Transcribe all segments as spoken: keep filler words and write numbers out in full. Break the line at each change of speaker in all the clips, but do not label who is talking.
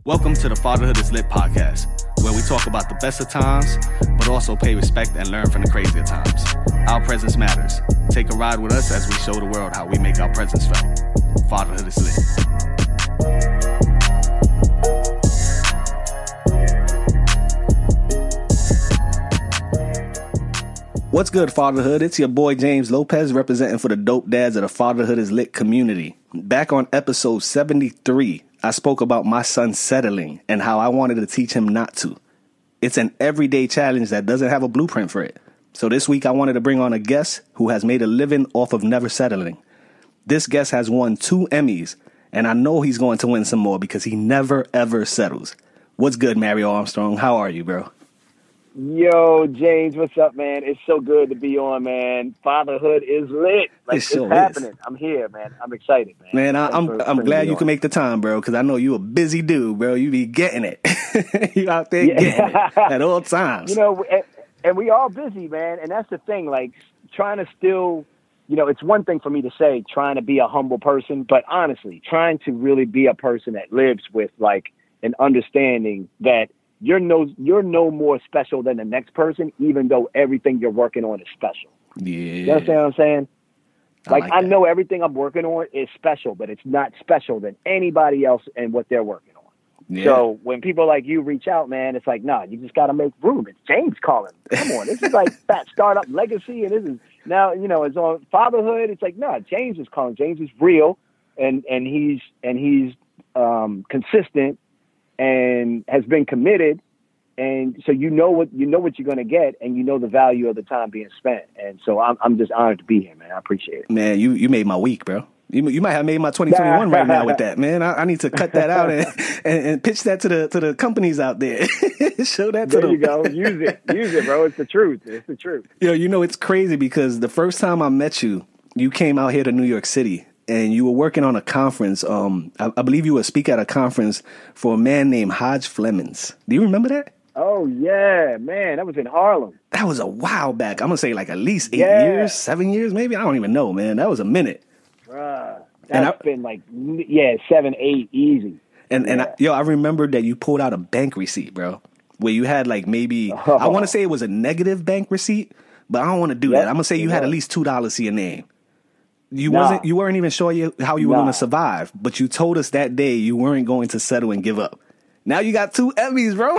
Welcome to the Fatherhood is Lit podcast, where we talk about the best of times, but also pay respect and learn from the crazier times. Our presence matters. Take a ride with us as we show the world how we make our presence felt. Fatherhood is Lit. What's good, Fatherhood? It's your boy James Lopez representing for the dope dads of the Fatherhood is Lit community. Back on episode seventy-three, I spoke about my son settling and how I wanted to teach him not to. It's an everyday challenge that doesn't have a blueprint for it. So this week I wanted to bring on a guest who has made a living off of never settling. This guest has won two Emmys, and I know he's going to win some more because he never, ever settles. What's good, Mario Armstrong? How are you, bro?
Yo, James, what's up, man? It's so good to be on, man. Fatherhood is lit. Like,
It sure
it's happening.
is.
I'm here, man. I'm excited, man.
Man, I,
Thanks
I'm
for
I'm
bringing
glad
me
you
on.
can make the time, bro, because I know you a busy dude, bro. You be getting it. You out there
Yeah.
getting it at all times.
You know, and, and we all busy, man. And that's the thing, like, trying to still, you know, it's one thing for me to say trying to be a humble person, but honestly, trying to really be a person that lives with, like, an understanding that You're no, you're no more special than the next person, even though everything you're working on is special.
Yeah.
You understand what I'm saying?
I
Like,
like
I
that.
know everything I'm working on is special, but it's not special than anybody else and what they're working on.
Yeah.
So when people like you reach out, man, it's like, nah, you just got to make room. It's James calling. Come on. This is like that startup legacy. And this is now, you know, it's on fatherhood. It's like, no, James is calling. James is real. And, and he's, and he's um, consistent and has been committed. And so you know what you know what you're gonna get, and you know the value of the time being spent. And so I'm I'm just honored to be here, man. I appreciate it.
Man, you, you made my week, bro. You you might have made my twenty twenty-one right now with that, man. I, I need to cut that out and, and, and pitch that to the to the companies out there. Show that to
There
them.
you go. Use it. Use it, bro. It's the truth. It's the truth.
Yo, you know, it's crazy because the first time I met you, you came out here to New York City and you were working on a conference. Um, I, I believe you were speaking at a conference for a man named Hodge Flemings. Do you remember that?
Oh yeah, man. That was in Harlem.
That was a while back. I'm going to say like at least eight
Yeah.
years, seven years, maybe. I don't even know, man. That was a minute.
Bruh.
And
That's
I-
been like yeah, seven, eight, easy.
And and I,
Yeah.
yo, I remember that you pulled out a bank receipt, bro, where you had like maybe I want to say it was a negative bank receipt, but I don't want to do
Yep,
that. I'm gonna say you
it
had at
was.
least two dollars to your name. You
Nah.
wasn't you weren't even sure you, how you were
Nah.
going to survive, but you told us that day you weren't going to settle and give up. Now you got two Emmys, bro,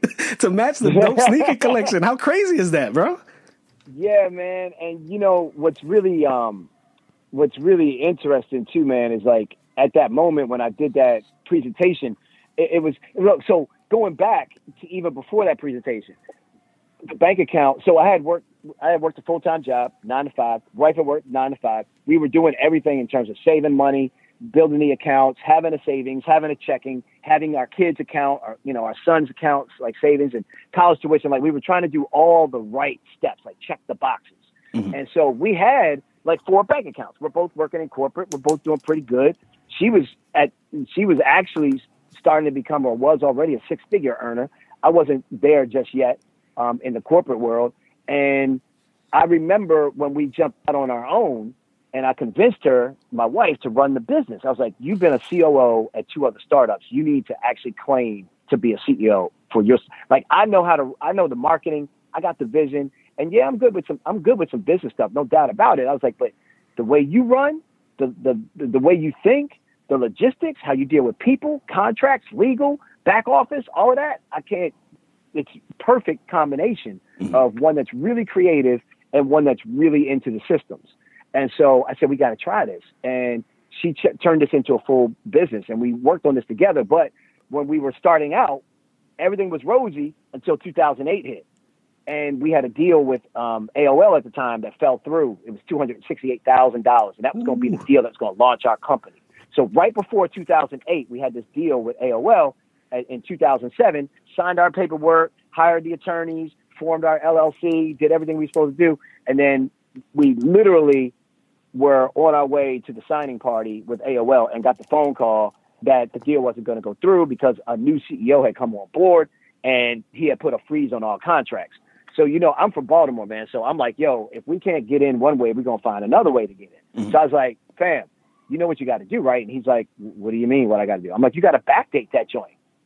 to match the dope sneaker collection. How crazy is that, bro?
Yeah, man. And you know what's really um what's really interesting too, man, is like at that moment when I did that presentation, it, it was look, so going back to even before that presentation, the bank account. So I had worked I had worked a full time job, nine to five. Wife had worked nine to five. We were doing everything in terms of saving money, building the accounts, having a savings, having a checking, having our kids' account, our, you know, our son's accounts, like savings and college tuition. Like we were trying to do all the right steps, like check the boxes.
Mhm.
And so we had like four bank accounts. We're both working in corporate. We're both doing pretty good. She was at, she was actually starting to become, or was already, a six figure earner. I wasn't there just yet um, in the corporate world. And I remember when we jumped out on our own, and I convinced her, my wife, to run the business. I was like, you've been a C O O at two other startups. You need to actually claim to be a C E O for your, like, I know how to, I know the marketing. I got the vision. And yeah, I'm good with some, I'm good with some business stuff. No doubt about it. I was like, but the way you run, the, the, the way you think, the logistics, how you deal with people, contracts, legal, back office, all of that, I can't, it's perfect combination
Mhm.
of one that's really creative and one that's really into the systems. And so I said, we got to try this. And she ch- turned this into a full business, and we worked on this together. But when we were starting out, everything was rosy until two thousand eight hit. And we had a deal with um, A O L at the time that fell through. It was two hundred sixty-eight thousand dollars. And that was going to be the deal that was going to launch our company. So right before two thousand eight, we had this deal with A O L. In two thousand seven, signed our paperwork, hired the attorneys, formed our L L C, did everything we were supposed to do. And then we literally were on our way to the signing party with A O L and got the phone call that the deal wasn't going to go through because a new C E O had come on board and he had put a freeze on all contracts. So, you know, I'm from Baltimore, man. So I'm like, yo, if we can't get in one way, we're going to find another way to get in. Mm-hmm. So I was like, fam, you know what you got to do, right? And he's like, what do you mean what I got to do? I'm like, you got to backdate that joint.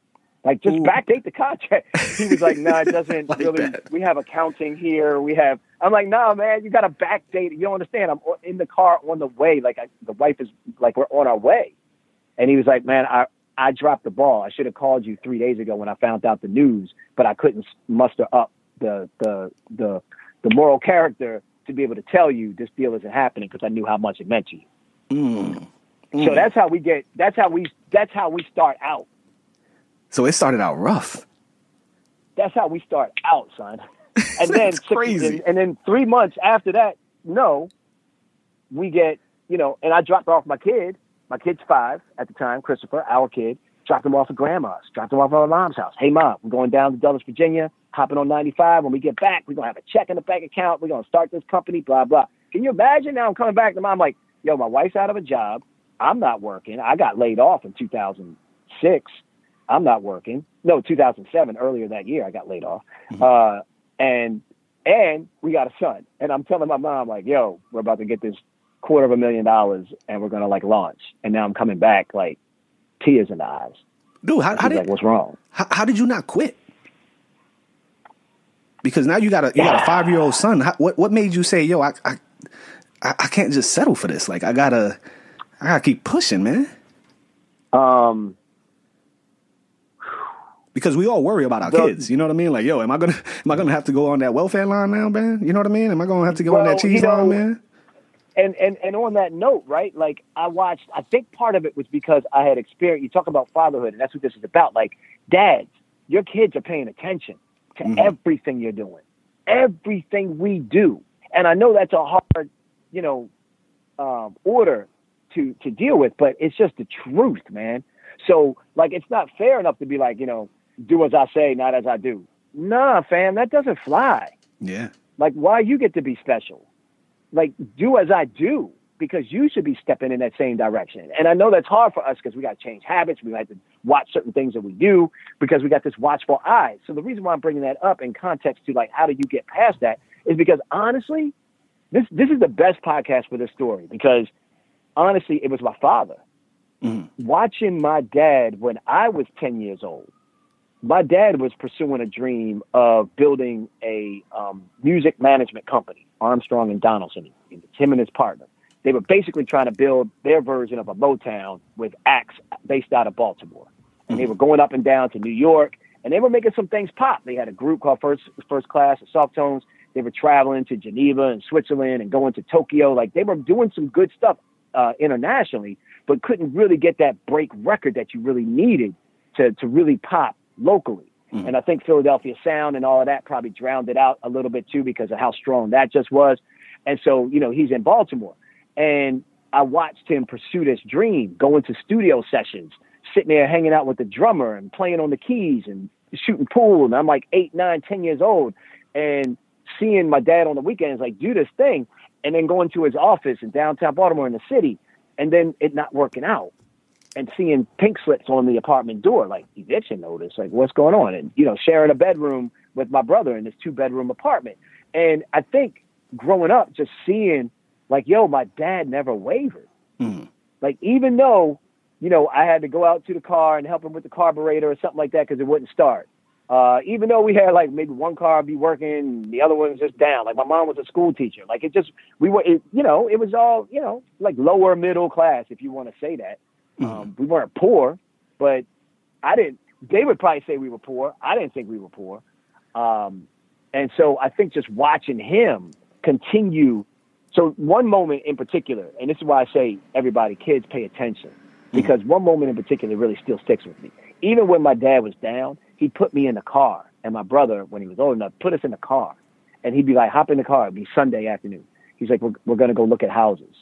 Like, just
Ooh.
backdate the contract. He was like, no, nah, it doesn't
like
really,
that.
we have accounting here. We have, I'm like, no, nah, man, you got to backdate it. You don't understand. I'm in the car on the way. Like, I, the wife is like, we're on our way. And he was like, man, I, I dropped the ball. I should have called you three days ago when I found out the news, but I couldn't muster up the, the, the, the moral character to be able to tell you this deal isn't happening because I knew how much it meant to you.
Mm. Mm.
So that's how we get, that's how we, that's how we start out.
So it started out rough.
That's how we start out, son. And then
That's crazy.
And, and then three months after that, no, we get, you know, and I dropped off my kid. My kid's five at the time, Christopher, our kid. Dropped him off at grandma's. Dropped him off at my mom's house. Hey, mom, we're going down to Dulles, Virginia, hopping on ninety-five. When we get back, we're going to have a check in the bank account. We're going to start this company, blah, blah. Can you imagine? Now I'm coming back to mom like, yo, my wife's out of a job. I'm not working. I got laid off in two thousand six. I'm not working. No, two thousand seven, earlier that year, I got laid off. Mm-hmm. Uh, and, and we got a son. And I'm telling my mom, like, yo, we're about to get this quarter of a million dollars and we're going to like launch. And now I'm coming back like tears in the eyes.
Dude, how, how did,
like, what's wrong?
How, how did you not quit? Because now you got a, you got a five-year-old son. How, what, what made you say, yo, I, I, I can't just settle for this. Like, I gotta, I gotta keep pushing, man.
Um,
Because we all worry about our
the,
kids. You know what I mean? Like, yo, am I gonna am I gonna have to go on that welfare line now, man? You know what I mean? Am I gonna have to go
well,
on that cheese
you know,
line, man?
And, and and on that note, right? Like, I watched. I think part of it was because I had experience. You talk about fatherhood, and that's what this is about. Like, dads, your kids are paying attention to mm-hmm. everything you're doing, everything we do. And I know that's a hard, you know, um, order to to deal with, but it's just the truth, man. So, like, it's not fair enough to be like, you know, do as I say, not as I do. Nah, fam, that doesn't fly.
Yeah.
Like, why you get to be special? Like, do as I do, because you should be stepping in that same direction. And I know that's hard for us because we got to change habits. We have to watch certain things that we do because we got this watchful eye. So the reason why I'm bringing that up in context to, like, how do you get past that is because, honestly, this this is the best podcast for this story because, honestly, it was my father. Mm-hmm. Watching my dad when I was ten years old. My dad was pursuing a dream of building a um, music management company, Armstrong and Donaldson. It's him and his partner. They were basically trying to build their version of a Motown with acts based out of Baltimore. And mm-hmm. they were going up and down to New York, and they were making some things pop. They had a group called First First Class, the Soft Tones. They were traveling to Geneva and Switzerland and going to Tokyo. Like, they were doing some good stuff uh, internationally, but couldn't really get that break record that you really needed to to really pop locally. Mm-hmm. And I think Philadelphia sound and all of that probably drowned it out a little bit too because of how strong that just was. And so, you know, he's in Baltimore. And I watched him pursue this dream, going to studio sessions, sitting there hanging out with the drummer and playing on the keys and shooting pool. And I'm like eight, nine, ten years old and seeing my dad on the weekends, like, do this thing. And then going to his office in downtown Baltimore in the city and then it not working out. And seeing pink slips on the apartment door, like eviction notice, like what's going on? And, you know, sharing a bedroom with my brother in this two bedroom apartment. And I think growing up, just seeing like, yo, my dad never wavered. Mm. Like, even though, you know, I had to go out to the car and help him with the carburetor or something like that because it wouldn't start. Uh, even though we had like maybe one car be working, the other one was just down. Like, my mom was a school teacher. Like, it just, we were, it, you know, it was all, you know, like lower middle class, if you want to say that. Mm-hmm. Um, we weren't poor, but I didn't, they would probably say we were poor. I didn't think we were poor. Um, and so I think just watching him continue. So one moment in particular, and this is why I say everybody, kids, pay attention, because mm-hmm. one moment in particular really still sticks with me. Even when my dad was down, he put me in the car, and my brother, when he was old enough, put us in the car, and he'd be like, hop in the car. It'd be Sunday afternoon. He's like, we're, we're going to go look at houses.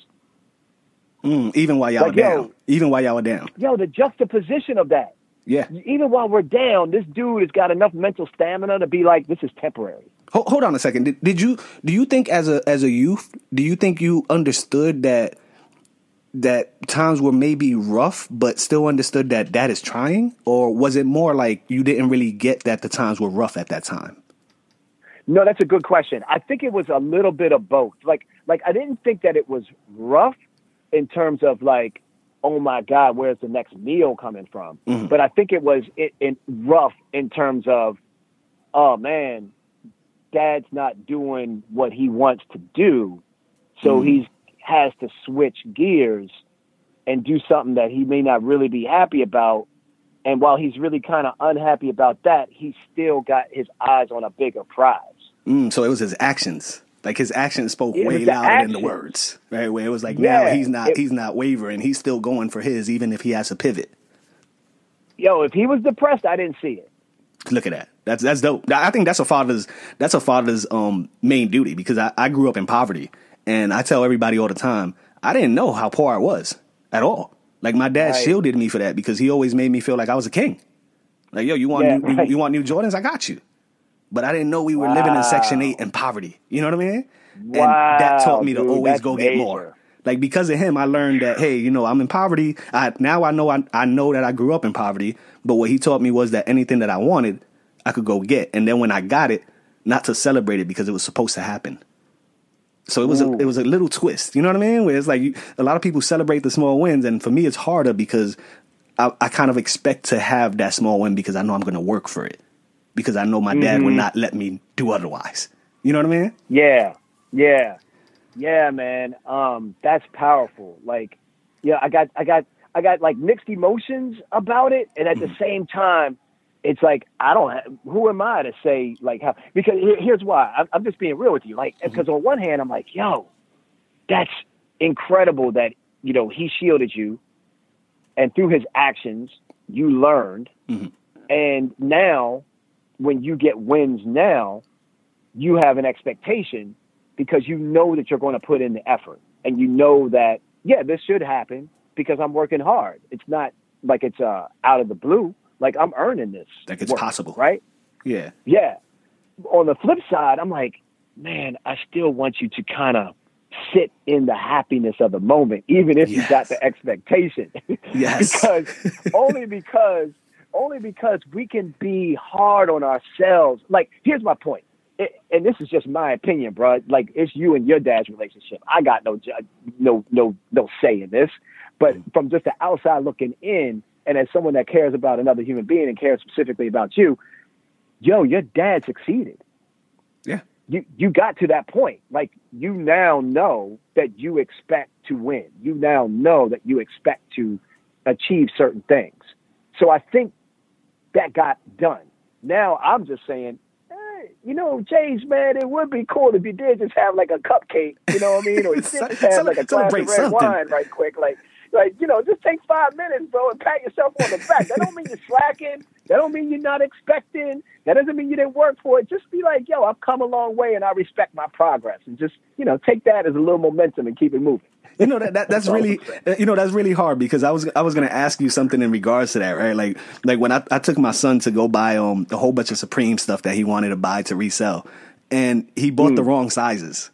Mm, even while y'all
like,
were down.
Yo,
even while y'all were down.
Yo, the juxtaposition of that.
Yeah.
Even while we're down, this dude has got enough mental stamina to be like, this is temporary.
Hold, hold on a second. Did, did you do you think as a as a youth, do you think you understood that that times were maybe rough, but still understood that that is trying? Or was it more like you didn't really get that the times were rough at that time?
No, that's a good question. I think it was a little bit of both. Like, like I didn't think that it was rough in terms of like oh my God, where's the next meal coming from?
Mm-hmm.
But I think it was it, it rough in terms of, oh man, dad's not doing what he wants to do. So
Mm-hmm.
he has to switch gears and do something that he may not really be happy about. And while he's really kind of unhappy about that, he's still got his eyes on a bigger prize.
Mm, so it was his actions. Like his actions spoke
Yeah,
way
the
louder
actions.
than the words, right? Where it was like,
Yeah,
now he's not
it-
he's not wavering. He's still going for his, even if he has to pivot.
Yo, if he was depressed, I didn't see it.
Look at that. That's that's dope. I think that's a father's that's a father's um main duty, because I, I grew up in poverty, and I tell everybody all the time, I didn't know how poor I was at all. Like my dad
Right.
shielded me for that, because he always made me feel like I was a king. Like, yo, you want
Yeah,
new, you,
right.
you want new Jordans? I got you. But I didn't know we were living in Section
Wow.
eight in poverty. You know what I mean? And
Wow,
that taught me to
dude,
always
that's
go get
major.
more. Like, because of him, I learned that, hey, you know, I'm in poverty. I now I know I, I know that I grew up in poverty. But what he taught me was that anything that I wanted, I could go get. And then when I got it, not to celebrate it, because it was supposed to happen. So it was a,
Ooh.
it was a little twist. You know what I mean? Where it's like you, a lot of people celebrate the small wins, and for me, it's harder because I, I kind of expect to have that small win because I know I'm going to work for it, because I know my dad
Mm-hmm.
would not let me do otherwise. You know what I mean?
Yeah, yeah, yeah, man. Um, that's powerful. Like, yeah, I got, I got, I got like mixed emotions about it, and at the same time, it's like I don't. Have, who am I to say like how? Because here, here's why. I'm, I'm just being real with you. Like, because on one hand, I'm like, yo, that's incredible that you know he shielded you, and through his actions, you learned,
Mm-hmm.
and now when you get wins now, you have an expectation because you know that you're going to put in the effort, and you know that, yeah, this should happen because I'm working hard. It's not like it's uh, out of the blue. Like I'm earning this.
Like it's
work,
possible.
right?
Yeah.
Yeah. On the flip side, I'm like, man, I still want you to kind of sit in the happiness of the moment, even if
Yes.
you got the expectation.
Yes.
because only because only because we can be hard on ourselves. Like, here's my point. It, and this is just my opinion, bro. Like, it's you and your dad's relationship. I got no, ju- no, no, no say in this. But from just the outside looking in, and as someone that cares about another human being and cares specifically about you, yo, your dad succeeded.
Yeah.
You you got to that point. Like, you now know that you expect to win. You now know that you expect to achieve certain things. So I think that got done. Now I'm just saying, hey, you know, James, man, it would be cool if you did just have like a cupcake, you know what I mean? Or you did just have like a glass of red
Celebrate something.
wine right quick. Like, like, you know, just take five minutes, bro, and pat yourself on the back. That don't mean you're slacking. That don't mean you're not expecting. That doesn't mean you didn't work for it. Just be like, yo, I've come a long way and I respect my progress. And just, you know, take that as a little momentum and keep it moving.
You know that, that that's really you know that's really hard, because I was I was gonna ask you something in regards to that, right? Like like when I, I took my son to go buy um a whole bunch of Supreme stuff that he wanted to buy to resell, and he bought
Mm.
the wrong sizes,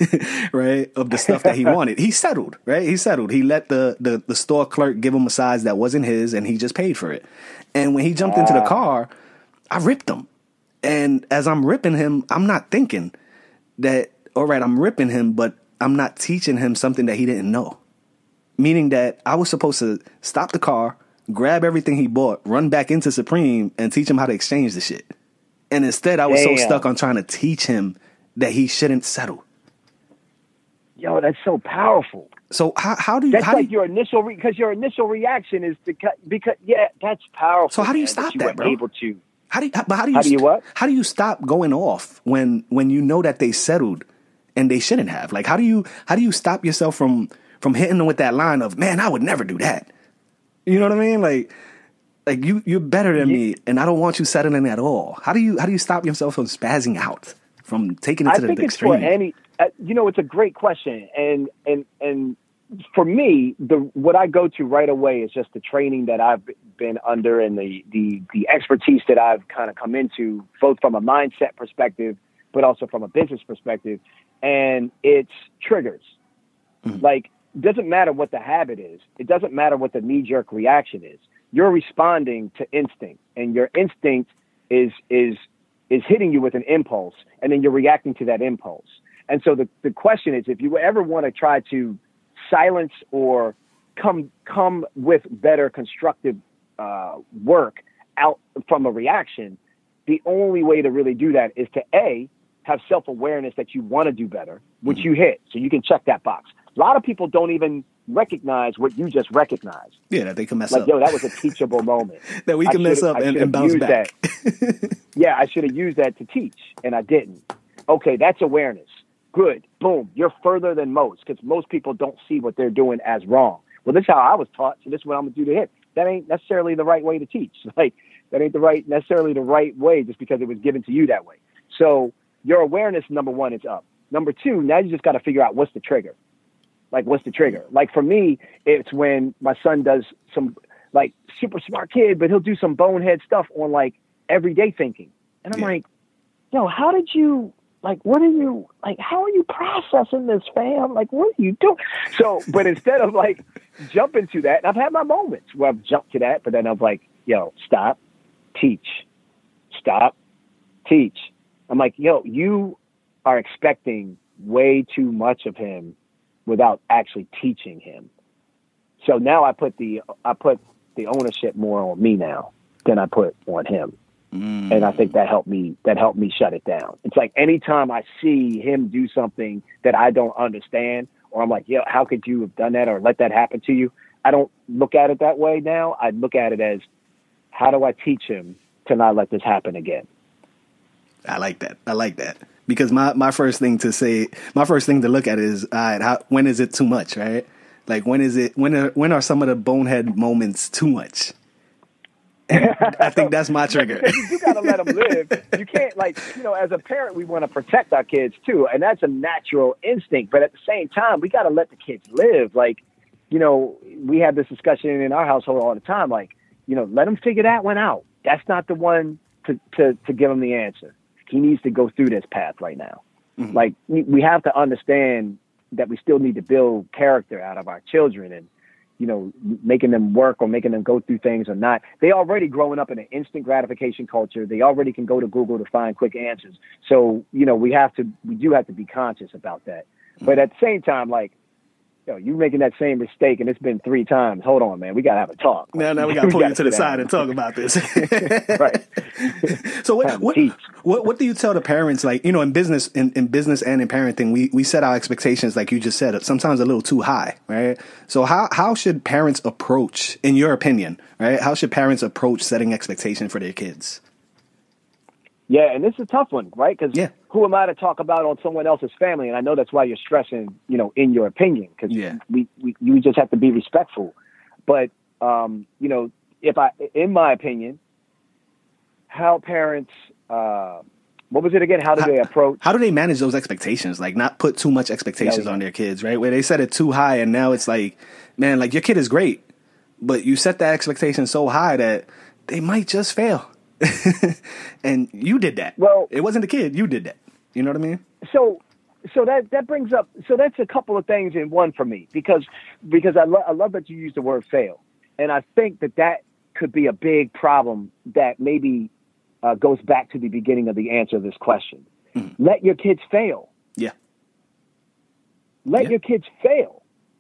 right, of the stuff that he wanted. He settled, right? He settled. He let the, the the store clerk give him a size that wasn't his, and he just paid for it. And when he jumped into the car, I ripped him. And as I'm ripping him, I'm not thinking that, all right, I'm ripping him, but I'm not teaching him something that he didn't know. Meaning that I was supposed to stop the car, grab everything he bought, run back into Supreme, and teach him how to exchange the shit. And instead, I was
Damn.
so stuck on trying to teach him that he shouldn't settle.
Yo, that's so powerful.
So how how do you
That's
how do
like
you,
your initial, because your initial reaction is to cut, because, yeah, that's powerful.
So how do you
man,
stop
you
that,
were
bro?
Able to.
how do you, but how do you
How do you what?
how do you stop going off when when you know that they settled and they shouldn't have? Like how do you how do you stop yourself from from hitting them with that line of, man, I would never do that. You know what I mean? Like like you you're better than
Yeah.
me, and I don't want you settling at all. How do you how do you stop yourself from spazzing out, from taking it
I
to the
think it's
extreme?
for any, uh, you know, it's a great question. And, and, and for me, the, what I go to right away is just the training that I've been under and the, the, the expertise that I've kind of come into, both from a mindset perspective, but also from a business perspective. And it's triggers.
Mhm.
Like, it doesn't matter what the habit is. It doesn't matter what the knee-jerk reaction is. You're responding to instinct, and your instinct is is is hitting you with an impulse, and then you're reacting to that impulse. And so the, the question is, if you ever want to try to silence or come come with better constructive uh, work out from a reaction, the only way to really do that is to A, have self-awareness that you want to do better, which mm-hmm. you hit. So you can check that box. A lot of people don't even recognize what you just recognized.
Yeah, that they can mess
like,
up.
Yo, that was a teachable moment.
That we can mess up and, and bounce back.
Yeah, I should have used that to teach, and I didn't. Okay, that's awareness. Good. Boom. You're further than most, because most people don't see what they're doing as wrong. Well, this is how I was taught, so this is what I'm going to do to hit. That ain't necessarily the right way to teach. Like, that ain't the right necessarily the right way just because it was given to you that way. So your awareness, number one, is up. Number two, now you just got to figure out what's the trigger. Like, what's the trigger? Like, for me, it's when my son does some, like, super smart kid, but he'll do some bonehead stuff on, like, everyday thinking. And I'm yeah. like, yo, how did you, like, what are you, like, how are you processing this, fam? Like, what are you doing? So, but instead of, like, jumping to that, and I've had my moments where I've jumped to that, but then I'm like, yo, stop, teach, stop, teach. I'm like, yo, you are expecting way too much of him without actually teaching him. So now I put the I put the ownership more on me now than I put on him. Mm. And I think that helped me that helped me shut it down. It's like anytime I see him do something that I don't understand, or I'm like, yo, how could you have done that or let that happen to you? I don't look at it that way now. I look at it as, how do I teach him to not let this happen again?
I like that. I like that. Because my, my first thing to say, my first thing to look at is, all right, how, when is it too much, right? Like, when is it, when are, when are some of the bonehead moments too much? I think that's my trigger.
You, you got to let them live. You can't, like, you know, as a parent, we want to protect our kids too. And that's a natural instinct. But at the same time, we got to let the kids live. Like, you know, we have this discussion in our household all the time. Like, you know, let them figure that one out. That's not the one to, to, to give them the answer. He needs to go through this path right now. Mm-hmm. Like, we have to understand that we still need to build character out of our children, and, you know, making them work or making them go through things or not. They already growing up in an instant gratification culture. They already can go to Google to find quick answers. So, you know, we have to, we do have to be conscious about that. Mm-hmm. But at the same time, like, yo, you making that same mistake and it's been three times. Hold on, man. We got to have a talk.
Now, now we got to pull you to the side and talk about this.
Right.
So what, what, what, what do you tell the parents? Like, you know, in business, in, in business and in parenting, we, we set our expectations, like you just said, sometimes a little too high, right? So how, how should parents approach, in your opinion, right? How should parents approach setting expectations for their kids?
Yeah, and this is a tough one, right? Because
yeah.
who am I to talk about on someone else's family? And I know that's why you're stressing, you know, in your opinion, because
yeah.
we, we you just have to be respectful. But, um, you know, if I, in my opinion, how parents, uh, what was it again? How do how, they approach?
How do they manage those expectations? Like, not put too much expectations yeah, on their kids, right? Where they set it too high and now it's like, man, like, your kid is great, but you set that expectation so high that they might just fail. And you did that.
Well,
it wasn't the kid. You did that. You know what I mean?
So, so that, that brings up, so that's a couple of things in one for me, because, because I, lo- I love that you use the word fail. And I think that that could be a big problem that maybe uh, goes back to the beginning of the answer of this question. Mm-hmm. Let your kids fail.
Yeah.
Let
yeah.
your kids fail.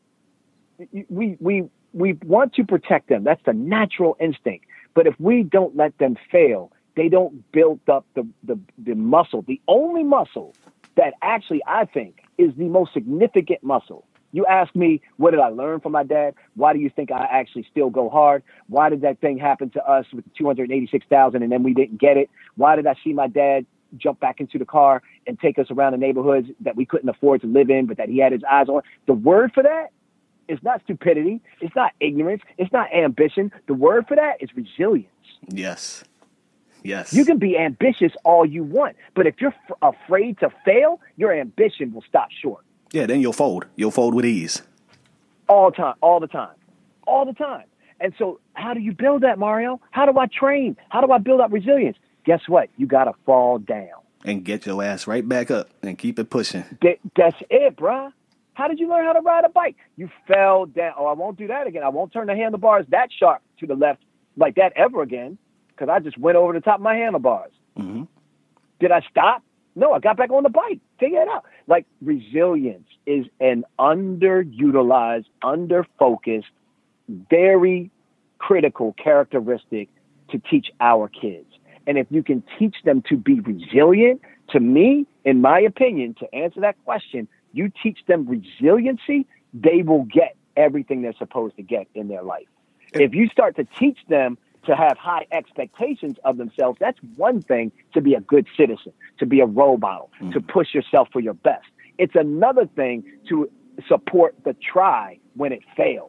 We, we, we want to protect them. That's the natural instinct. But if we don't let them fail, they don't build up the, the, the muscle. The only muscle that actually I think is the most significant muscle. You ask me, what did I learn from my dad? Why do you think I actually still go hard? Why did that thing happen to us with two hundred eighty-six thousand and then we didn't get it? Why did I see my dad jump back into the car and take us around the neighborhoods that we couldn't afford to live in, but that he had his eyes on? The word for that, it's not stupidity. It's not ignorance. It's not ambition. The word for that is resilience.
Yes. Yes.
You can be ambitious all you want, but if you're f- afraid to fail, your ambition will stop short.
Yeah, then you'll fold. You'll fold with ease.
All the time. All the time. All the time. And so how do you build that, Mario? How do I train? How do I build up resilience? Guess what? You got to fall down.
And get your ass right back up and keep it pushing.
Th- that's it, bruh. How did you learn how to ride a bike? You fell down. Oh, I won't do that again. I won't turn the handlebars that sharp to the left like that ever again, because I just went over the top of my handlebars.
Mm-hmm.
Did I stop? No, I got back on the bike. Figure it out. Like, resilience is an underutilized, under-focused very critical characteristic to teach our kids. And if you can teach them to be resilient, to me, in my opinion, to answer that question, you teach them resiliency, they will get everything they're supposed to get in their life. If you start to teach them to have high expectations of themselves, that's one thing to be a good citizen, to be a role model, mm. to push yourself for your best. It's another thing to support the try when it fails.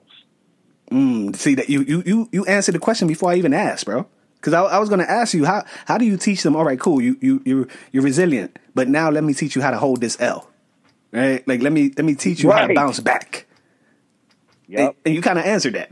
Mm, see that you, you, you, you answered the question before I even asked, bro. Because I, I was going to ask you, how, how do you teach them? All right, cool. You, you, you're, you're resilient, but now let me teach you how to hold this L, right? Like, let me, let me teach you right. how to bounce back. Yep. And, and you kind of answered that.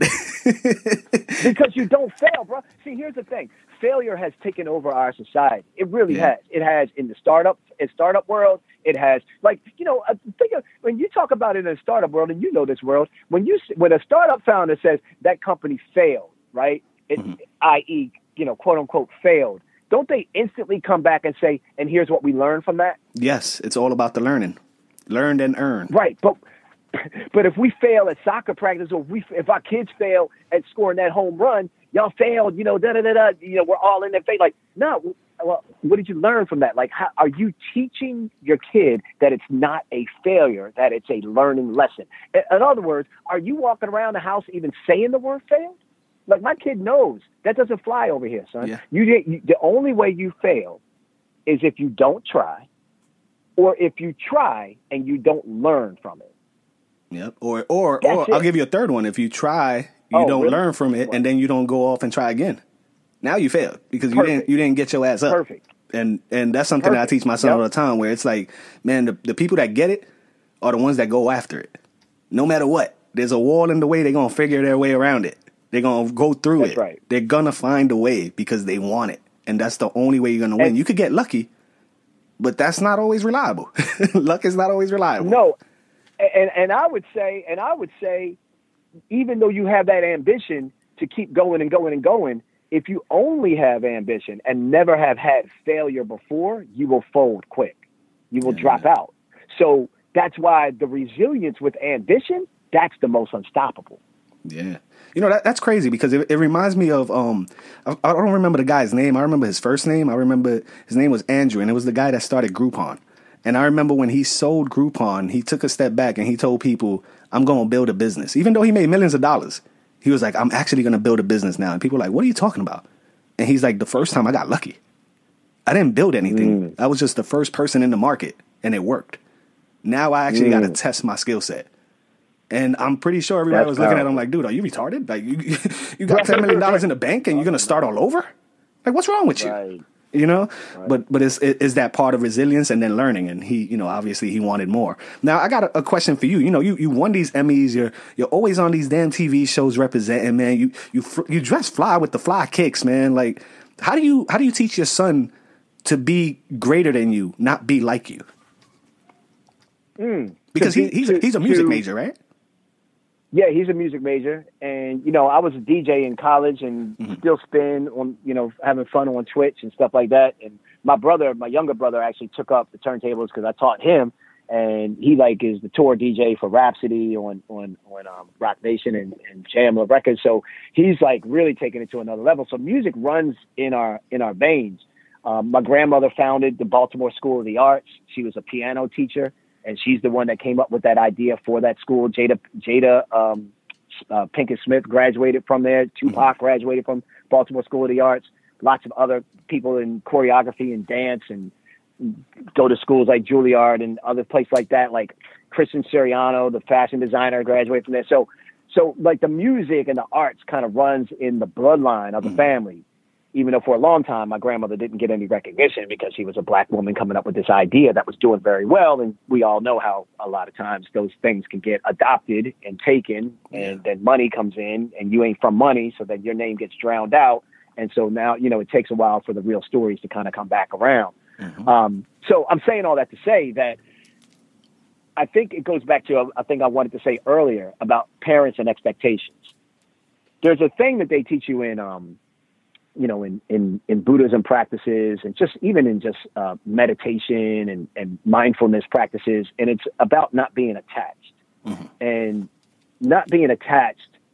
Because you don't fail, bro. See, here's the thing. Failure has taken over our society. It really yeah. has. It has in the startup, in startup world. It has, like, you know, think of, when you talk about it in a startup world, and you know this world, when you when a startup founder says that company failed, right? It, mm-hmm. that is, you know, quote unquote failed. Don't they instantly come back and say, and here's what we learned from that?
Yes, it's all about the learning. Learned and earned.
Right, but but if we fail at soccer practice, or if, we, if our kids fail at scoring that home run, y'all failed, you know, da da da da. You know, we're all in their face. Like, no. Well, what did you learn from that? Like, how, are you teaching your kid that it's not a failure, that it's a learning lesson? In, in other words, are you walking around the house even saying the word failed? Like, my kid knows that doesn't fly over here, son. Yeah. You, you the only way you fail is if you don't try, or if you try and you don't learn from it.
Yep. Or or That's or it. I'll give you a third one. If you try, you oh, don't really? learn from it, and then you don't go off and try again. Now you failed because you Perfect. didn't you didn't get your ass up. Perfect. And and that's something Perfect. that I teach my son yep. all the time, where it's like, man, the, the people that get it are the ones that go after it. No matter what. There's a wall in the way, they're gonna figure their way around it. They're gonna go through that's it. Right. They're gonna find a way because they want it. And that's the only way you're gonna win. And you could get lucky, but that's not always reliable. Luck is not always reliable.
No. And and I would say, and I would say, even though you have that ambition to keep going and going and going, if you only have ambition and never have had failure before, you will fold quick. You will yeah. drop out. So that's why the resilience with ambition, that's the most unstoppable.
Yeah. You know, that, that's crazy because it, it reminds me of, um, I, I don't remember the guy's name. I remember his first name. I remember his name was Andrew, and it was the guy that started Groupon. And I remember when he sold Groupon, he took a step back and he told people, I'm going to build a business. Even though he made millions of dollars, he was like, I'm actually going to build a business now. And people were like, what are you talking about? And he's like, the first time I got lucky. I didn't build anything. Mm. I was just the first person in the market, and it worked. Now I actually mm. got to test my skill set. And I'm pretty sure everybody That's was looking powerful. at him like, dude, are you retarded? Like, you you got ten million dollars in the bank and you're going to start all over? Like, what's wrong with you? Right. You know, right. but but it's it, is that part of resilience and then learning. And he, you know, obviously he wanted more. Now, I got a, a question for you. You know, you, you won these Emmys. You're you're always on these damn T V shows representing, man. You you you dress fly with the fly kicks, man. Like, how do you how do you teach your son to be greater than you, not be like you?
Mm.
Because he, he's a, he's a music major, right?
Yeah, he's a music major, and you know, I was a D J in college, and mm-hmm. still spin on, you know, having fun on Twitch and stuff like that. And my brother, my younger brother, actually took up the turntables because I taught him, and he like is the tour D J for Rhapsody on on on um, Rock Nation and, and Jamla Records. So he's like really taking it to another level. So music runs in our in our veins. Um, my grandmother founded the Baltimore School of the Arts. She was a piano teacher. And she's the one that came up with that idea for that school. Jada Jada um, uh, Pinkett Smith graduated from there. Tupac graduated from Baltimore School of the Arts. Lots of other people in choreography and dance and go to schools like Juilliard and other places like that. Like Kristen Siriano, the fashion designer, graduated from there. So, so like the music and the arts kind of runs in the bloodline of the mm-hmm. family. Even though for a long time, my grandmother didn't get any recognition because she was a black woman coming up with this idea that was doing very well. And we all know how a lot of times those things can get adopted and taken, and then money comes in and you ain't from money. So then your name gets drowned out. And so now, you know, it takes a while for the real stories to kind of come back around. Mm-hmm. Um, so I'm saying all that to say that I think it goes back to, I think I wanted to say earlier about parents and expectations. There's a thing that they teach you in, um, you know, in, in, in Buddhism practices and just even in just uh, meditation and, and mindfulness practices. And it's about not being attached. Mm-hmm. And not being attached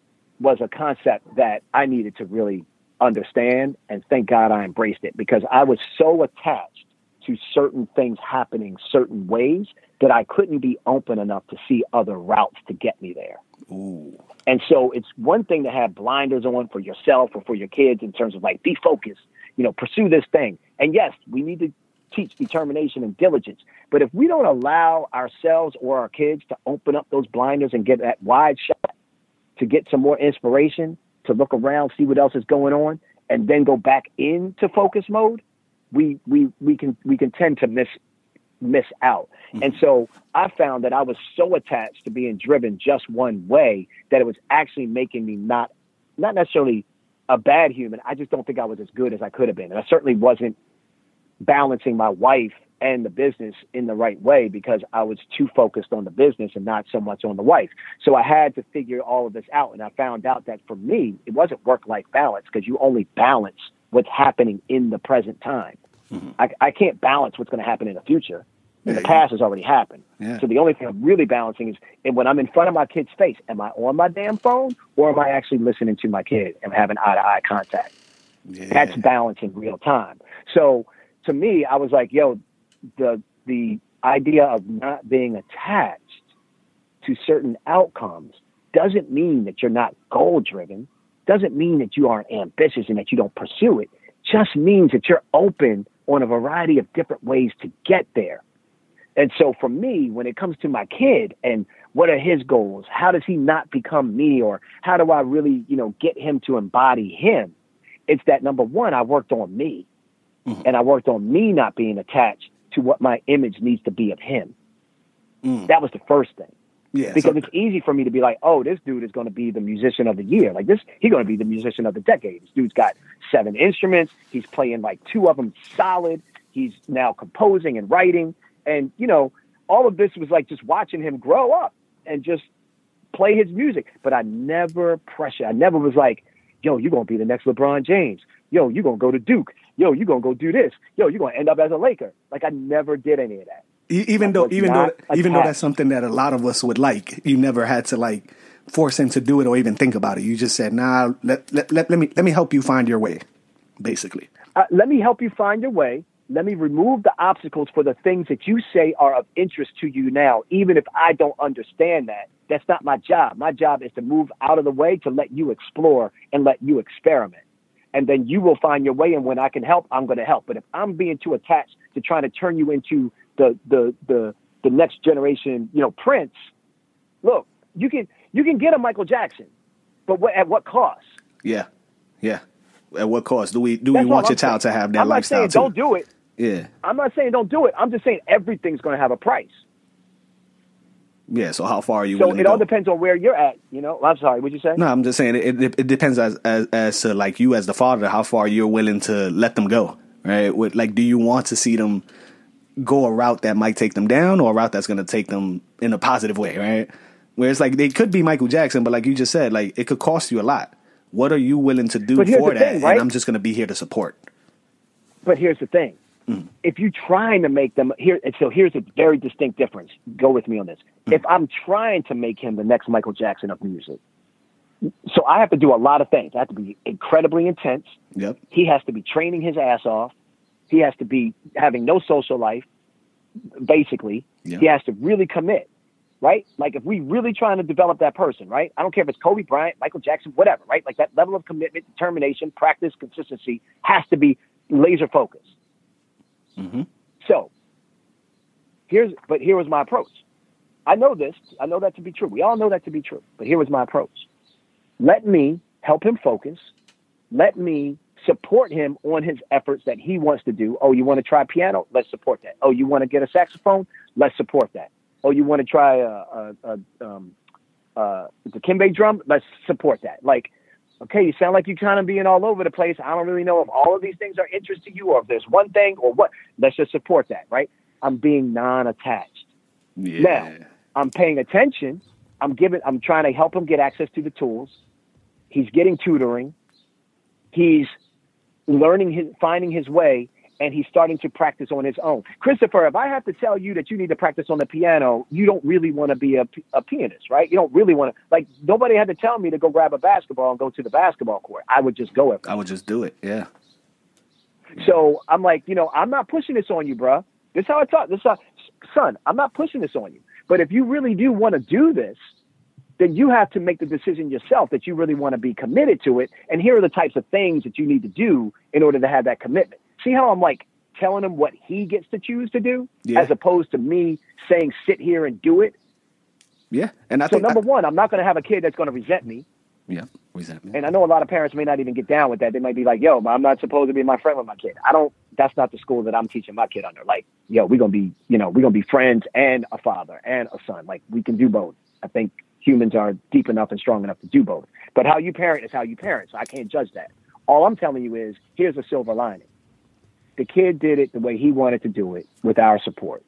was a concept that I needed to really understand. And thank God I embraced it, because I was so attached to certain things happening certain ways that I couldn't be open enough to see other routes to get me there.
Ooh.
And so it's one thing to have blinders on for yourself or for your kids in terms of like, be focused, you know, pursue this thing. And yes, we need to teach determination and diligence. But if we don't allow ourselves or our kids to open up those blinders and get that wide shot, to get some more inspiration, to look around, see what else is going on, and then go back into focus mode, we we we can we can tend to miss miss out. Mm-hmm. And so I found that I was so attached to being driven just one way that it was actually making me not not necessarily a bad human. I just don't think I was as good as I could have been. And I certainly wasn't balancing my wife and the business in the right way, because I was too focused on the business and not so much on the wife. So I had to figure all of this out. And I found out that for me, it wasn't work-life balance, because you only balance what's happening in the present time. Mm-hmm. I, I can't balance what's going to happen in the future. And yeah, the past yeah. has already happened. Yeah. So the only thing I'm really balancing is, and when I'm in front of my kid's face, am I on my damn phone, or am I actually listening to my kid and having eye-to-eye contact? Yeah. That's balance in real time. So to me, I was like, yo, the the idea of not being attached to certain outcomes doesn't mean that you're not goal-driven, doesn't mean that you aren't ambitious and that you don't pursue it. Just means that you're open on a variety of different ways to get there. And so for me, when it comes to my kid and what are his goals, how does he not become me, or how do I really, you know, get him to embody him? It's that, number one, I worked on me. Mm-hmm. And I worked on me not being attached to what my image needs to be of him. Mm. That was the first thing. Yeah, because so- it's easy for me to be like, oh, this dude is going to be the musician of the year. Like this, he's going to be the musician of the decade. This dude's got seven instruments. He's playing like two of them solid. He's now composing and writing. And, you know, all of this was like just watching him grow up and just play his music. But I never pressure. I never was like, yo, you're going to be the next LeBron James. Yo, you're going to go to Duke. Yo, you're going to go do this. Yo, you're going to end up as a Laker. Like I never did any of that.
Even I though, even though, attached. even though that's something that a lot of us would like, you never had to like force him to do it or even think about it. You just said, nah, let, let, let, let me, let me help you find your way, basically.
Uh, let me help you find your way. Let me remove the obstacles for the things that you say are of interest to you now. Even if I don't understand that, that's not my job. My job is to move out of the way, to let you explore and let you experiment. And then you will find your way. And when I can help, I'm going to help. But if I'm being too attached to trying to turn you into the, the, the, the next generation, you know, Prince, look, you can, you can get a Michael Jackson, but what, at what cost?
Yeah. Yeah. At what cost? Do we, do we want your child to have that
I'm
lifestyle
not saying
too?
Don't do it.
Yeah.
I'm not saying don't do it. I'm just saying everything's going to have a price.
Yeah, so how far are you
so
willing
it
to
all
go?
depends on where you're at, you know? I'm sorry, what'd you say?
No, I'm just saying it, it, it depends as, as as to like you as the father, how far you're willing to let them go, right? With, like, do you want to see them go a route that might take them down, or a route that's going to take them in a positive way, right? Where it's like they could be Michael Jackson, but like you just said, like it could cost you a lot. What are you willing to do for that? Thing, right? And I'm just going to be here to support.
But here's the thing. Mm. If you're trying to make them here, so here's a very distinct difference. Go with me on this. Mm. If I'm trying to make him the next Michael Jackson of music, so I have to do a lot of things. I have to be incredibly intense.
Yep.
He has to be training his ass off. He has to be having no social life, basically. Yep. He has to really commit, right? Like if we really trying to develop that person, right? I don't care if it's Kobe Bryant, Michael Jackson, whatever, right? Like that level of commitment, determination, practice, consistency has to be laser focused. Mm-hmm. So here's, but here was my approach. I know this. I know that to be true. We all know that to be true. But here was my approach. Let me help him focus. Let me support him on his efforts that he wants to do. Oh, you want to try piano? Let's support that. Oh, you want to get a saxophone? Let's support that. Oh, you want to try a, a, a um, uh, the djembe drum? Let's support that. Like, okay, you sound like you're kind of being all over the place. I don't really know if all of these things are interest to you or if there's one thing or what. Let's just support that, right? I'm being non-attached. Yeah. Now, I'm paying attention. I'm giving, I'm trying to help him get access to the tools. He's getting tutoring. He's learning his, finding his way. and he's starting to practice on his own. Christopher, if I have to tell you that you need to practice on the piano, you don't really want to be a, a pianist, right? You don't really want to, like, nobody had to tell me to go grab a basketball and go to the basketball court. I would just go.
I would just do it, yeah.
So I'm like, you know, I'm not pushing this on you, bro. This is how I talk. This is how, son, I'm not pushing this on you. But if you really do want to do this, then you have to make the decision yourself that you really want to be committed to it. And here are the types of things that you need to do in order to have that commitment. See how I'm like telling him what he gets to choose to do, yeah, as opposed to me saying, sit here and do it.
Yeah. And I
so
think
number
I,
one, I'm not going to have a kid that's going to resent me.
Yeah. Resentment.
And I know a lot of parents may not even get down with that. They might be like, yo, I'm not supposed to be my friend with my kid. I don't, that's not the school that I'm teaching my kid under. Like, yo, we're going to be, you know, we're going to be friends and a father and a son. Like, we can do both. I think humans are deep enough and strong enough to do both. But how you parent is how you parent. So I can't judge that. All I'm telling you is, here's a silver lining. The kid did it the way he wanted to do it with our support.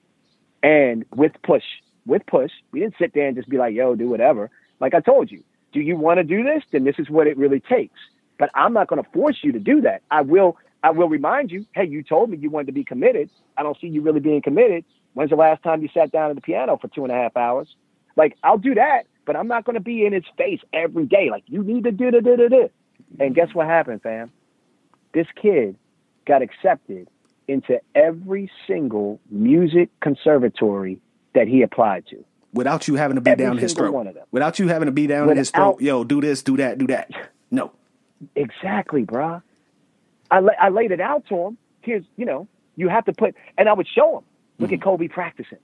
And with push, with push, we didn't sit there and just be like, yo, do whatever. Like I told you, do you want to do this? Then this is what it really takes. But I'm not going to force you to do that. I will, I will remind you, hey, you told me you wanted to be committed. I don't see you really being committed. When's the last time you sat down at the piano for two and a half hours? Like, I'll do that, but I'm not going to be in his face every day. Like, you need to do da da da da. And guess what happened, fam? This kid got accepted into every single music conservatory that he applied to.
Without you having to be
every
down his throat.
One of them.
Without you having to be down
Without,
in his throat. Yo, do this, do that, do that. No.
Exactly, bruh. I, la- I laid it out to him. Here's, you know, you have to put, and I would show him. Look mm-hmm. at Kobe practicing.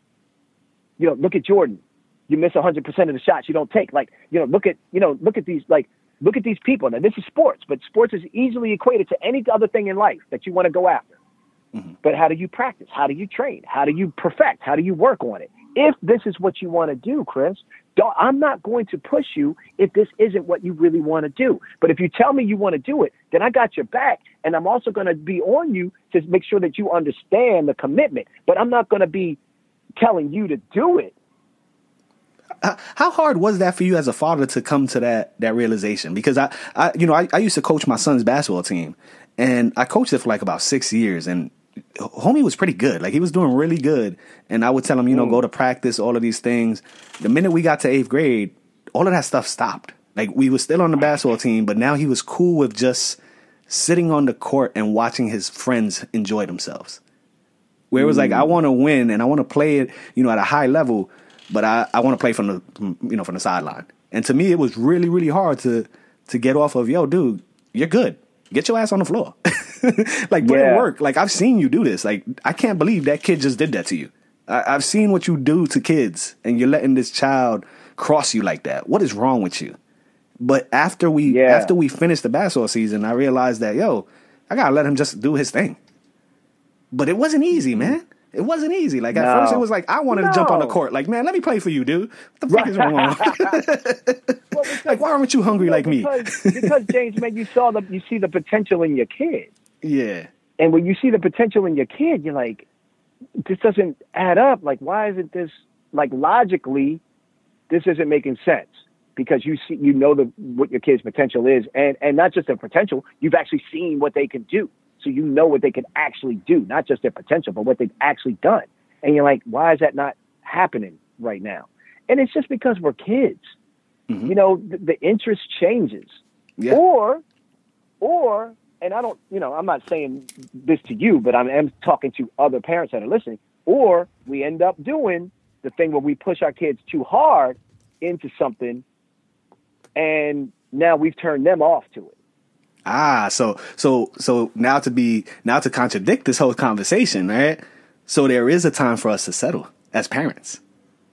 You know, look at Jordan. You miss one hundred percent of the shots you don't take. Like, you know, look at, you know, look at these, like, look at these people. Now, this is sports, but sports is easily equated to any other thing in life that you want to go after. Mm-hmm. But how do you practice? How do you train? How do you perfect? How do you work on it? If this is what you want to do, Chris, don't, I'm not going to push you if this isn't what you really want to do. But if you tell me you want to do it, then I got your back. And I'm also going to be on you to make sure that you understand the commitment. But I'm not going to be telling you to do it.
How hard was that for you as a father to come to that that realization? Because I, I you know, I, I used to coach my son's basketball team, and I coached it for like about six years, and homie was pretty good. Like, he was doing really good, and I would tell him, you know, mm. go to practice, all of these things. The minute we got to eighth grade, all of that stuff stopped. Like, we were still on the basketball team, but now he was cool with just sitting on the court and watching his friends enjoy themselves. Where it was mm. like, I want to win and I want to play it, you know, at a high level, but I, I want to play from the, from, you know, from the sideline. And to me, it was really, really hard to to get off of, yo, dude, you're good. Get your ass on the floor. Like, put
yeah.
in work. Like, I've seen you do this. Like, I can't believe that kid just did that to you. I, I've seen what you do to kids, and you're letting this child cross you like that. What is wrong with you? But after we yeah. after we finished the basketball season, I realized that, yo, I gotta let him just do his thing. But it wasn't easy, man. It wasn't easy. Like, at
no.
first, it was like, I wanted
no.
to jump on the court. Like, man, let me play for you, dude. What the fuck is wrong? Well, because, like, why aren't you hungry
you know,
like
because,
me?
Because, James, man, you saw the you see the potential in your kid.
Yeah.
And when you see the potential in your kid, you're like, this doesn't add up. Like, why isn't this, like, logically, this isn't making sense? Because you see, you know the what your kid's potential is, and and not just their potential, you've actually seen what they can do. So you know what they can actually do, not just their potential, but what they've actually done. And you're like, why is that not happening right now? And it's just because we're kids. Mm-hmm. You know, the, the interest changes. Yeah. Or, or, and I don't, you know, I'm not saying this to you, but I'm, I'm talking to other parents that are listening. Or we end up doing the thing where we push our kids too hard into something, and now we've turned them off to it.
Ah, so so so now to be now to contradict this whole conversation, right? So there is a time for us to settle as parents,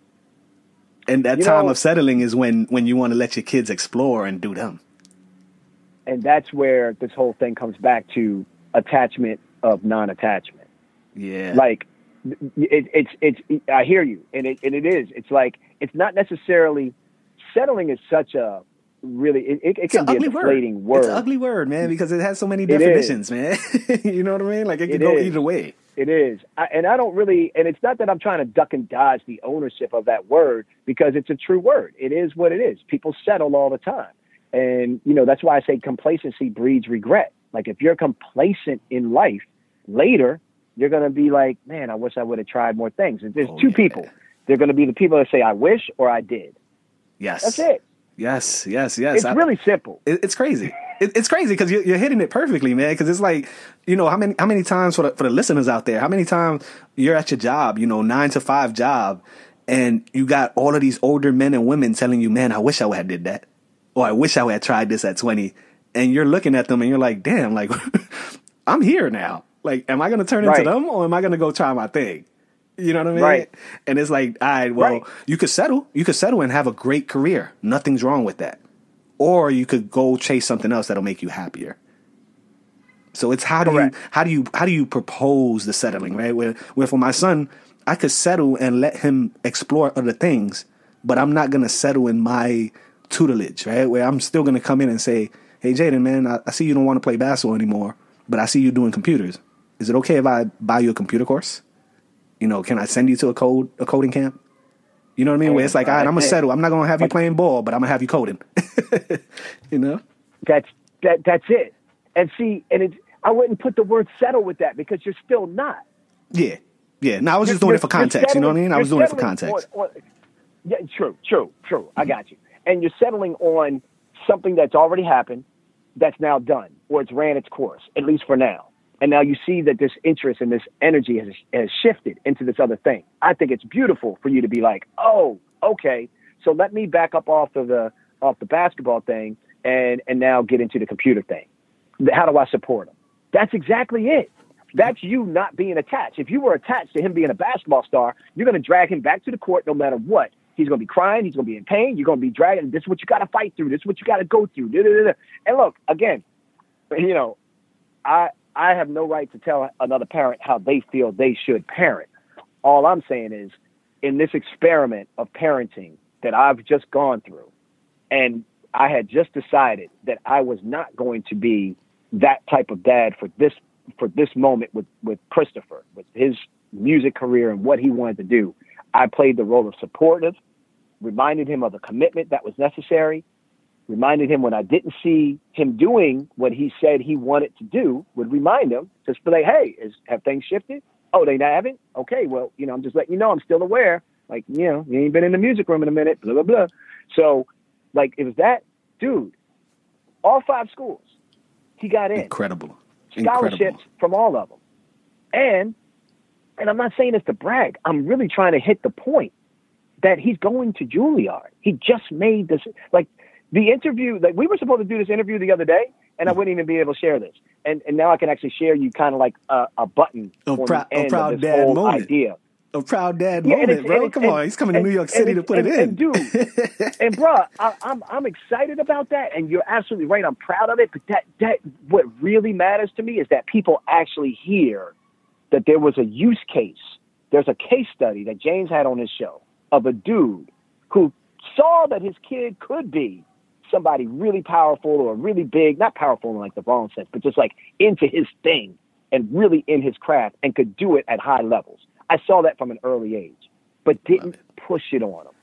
and that you time know, of settling is when when you want to let your kids explore and do them.
And that's where this whole thing comes back to attachment of non-attachment.
Yeah,
like it, it's it's it, I hear you, and it and it is. It's like it's not necessarily settling is such a really it, it, it can be a deflating word.
word. It's an ugly word, man, because it has so many definitions, man. You know what I mean? Like, it can it go is. either way.
It is. I, and I don't really, and it's not that I'm trying to duck and dodge the ownership of that word, because it's a true word. It is what it is. People settle all the time. And, you know, that's why I say complacency breeds regret. Like, if you're complacent in life, later you're going to be like, man, I wish I would have tried more things. And there's
oh,
two
yeah.
people. They're going to be the people that say, I wish or I did.
Yes.
That's it.
Yes, yes, yes.
It's I, really simple.
It, it's crazy. It, it's crazy because you're, you're hitting it perfectly, man. Because it's like, you know, how many how many times for the, for the listeners out there, how many times you're at your job, you know, nine to five job, and you got all of these older men and women telling you, man, I wish I would have did that. Or I wish I would have tried this at twenty. And you're looking at them and you're like, damn, like, I'm here now. Like, am I going to turn
right.
into them or am I going to go try my thing? You know what I mean?
Right.
And it's like, all right, well,
right.
you could settle. You could settle and have a great career. Nothing's wrong with that. Or you could go chase something else that'll make you happier. So it's how do
Correct.
you how do you how do you propose the settling, right? Where where for my son, I could settle and let him explore other things, but I'm not gonna settle in my tutelage, right? Where I'm still gonna come in and say, hey Jaden, man, I, I see you don't want to play basketball anymore, but I see you doing computers. Is it okay if I buy you a computer course? You know, can I send you to a code a coding camp? You know what I mean? Where it's like, all right, I'm gonna settle. I'm not gonna have you playing ball, but I'm gonna have you coding. You know?
That's that. That's it. And see, and it's, I wouldn't put the word settle with that because you're still not.
Yeah, yeah. No, I was
You're,
just doing it for context. You know what I mean? I was doing it for context.
On, on, yeah, true, true, true. I got you. And you're settling on something that's already happened, that's now done, or it's ran its course, at least for now. And now you see that this interest and this energy has, has shifted into this other thing. I think it's beautiful for you to be like, oh, okay, so let me back up off of the off the basketball thing and and now get into the computer thing. How do I support him? That's exactly it. That's you not being attached. If you were attached to him being a basketball star, you're going to drag him back to the court no matter what. He's going to be crying. He's going to be in pain. You're going to be dragging. This is what you got to fight through. This is what you got to go through. Da, da, da, da. And look, again, you know, I I have no right to tell another parent how they feel they should parent. All I'm saying is, in this experiment of parenting that I've just gone through, and I had just decided that I was not going to be that type of dad for this for this moment with, with Christopher, with his music career and what he wanted to do. I played the role of supportive, reminded him of the commitment that was necessary, reminded him when I didn't see him doing what he said he wanted to do, would remind him, just be like, hey, is, have things shifted? Oh, they haven't? Okay, well, you know, I'm just letting you know I'm still aware. Like, you know, you ain't been in the music room in a minute, blah, blah, blah. So, like, it was that dude, all five schools, he got in.
Incredible.
Scholarships
Incredible.
From all of them. And, and I'm not saying this to brag. I'm really trying to hit the point that he's going to Juilliard. He just made this, like, the interview, like, we were supposed to do this interview the other day, and I wouldn't even be able to share this. And and now I can actually share you kind of like a, a button
A,
on
prou-
the end
a proud
of this
dad
whole
moment.
idea.
A proud dad
Yeah,
moment,
it's-
bro.
and-
Come
and-
on, he's coming
and-
to New York City
and-
to put
and-
it in.
And dude, and bruh, I, I'm I'm excited about that, and you're absolutely right. I'm proud of it. But that that what really matters to me is that people actually hear that there was a use case. There's a case study that James had on his show of a dude who saw that his kid could be somebody really powerful or really big, not powerful in like the wrong sense, but just like into his thing and really in his craft and could do it at high levels. I saw that from an early age, but didn't push it on him